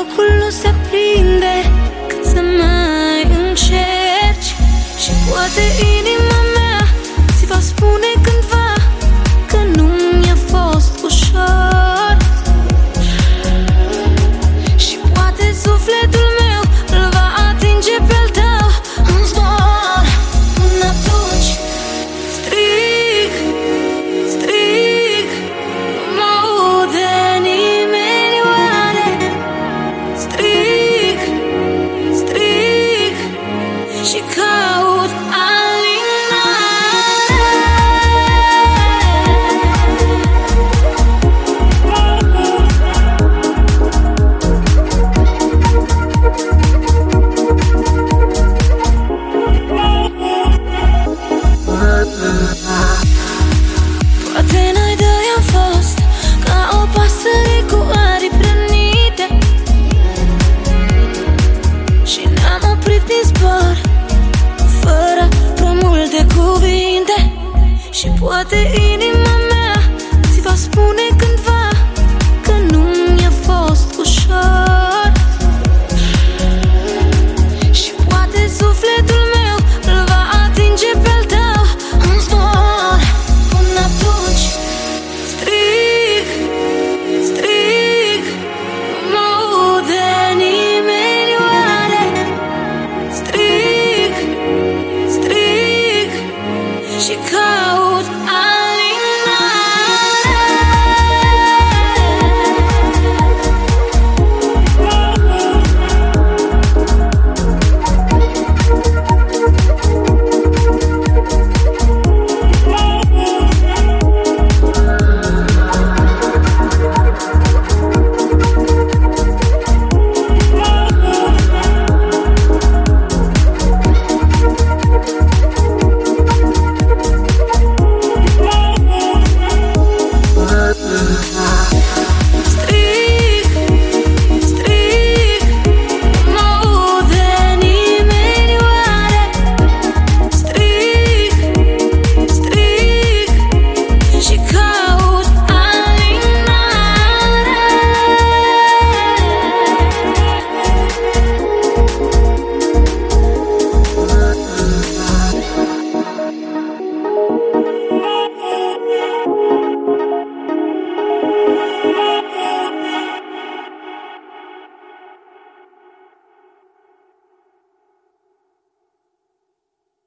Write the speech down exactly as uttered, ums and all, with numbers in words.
focul nu se prinde cât să mai încerci. Și poate inima mea ți va spune cândva că nu mi-a fost ușor. Și poate sufletul meu îl va atinge pe-al tău în zbor. Până atunci strig, strig, nu mă aude nimeni oare. Strig, strig și caut poate noi doi am fost ca o pasăre cu aripi rănite și ne-am oprit din zbor fără prea multe cuvinte. Și poate inima